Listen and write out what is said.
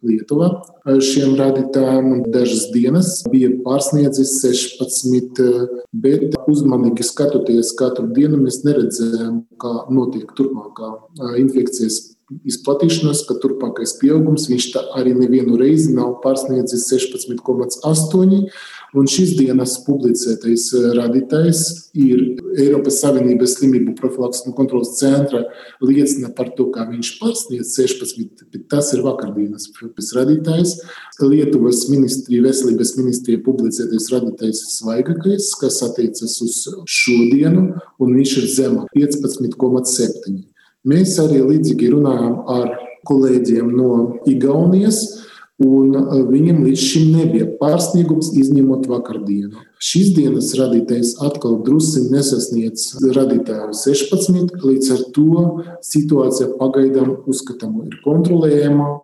Lietuva šiem rādītājiem, un dažas dienas bija pārsniedzis 16, bet uzmanīgi skatoties katru dienu, mēs neredzējām, kā notiek turpmākā infekcijas izplatīšanās, ka turpmākais pieaugums, viņš arī nevienu reizi nav pārsniedzis 16,8, un šīs dienas publicētais rādītājs ir Eiropas Savienības slimību profilakses un kontroles centra liecina par to, ka viņš pārsniedz 16, bet tas ir vakardienas rādītājs. Lietuvas veselības ministrija publicētais rādītājs ir svaigākais, kas attiecas uz šodienu, un viņš ir zemāk 15,7. Mēs arī līdzīgi runājam ar kolēģiem no Igaunijas, un viņam līdz šim nebija pārsniegums, izņemot vakardienu. Šīs dienas rādītājs atkal drusi nesasniedz rādītāju 16, līdz ar to situācija pagaidām uzskatām ir kontrolējama.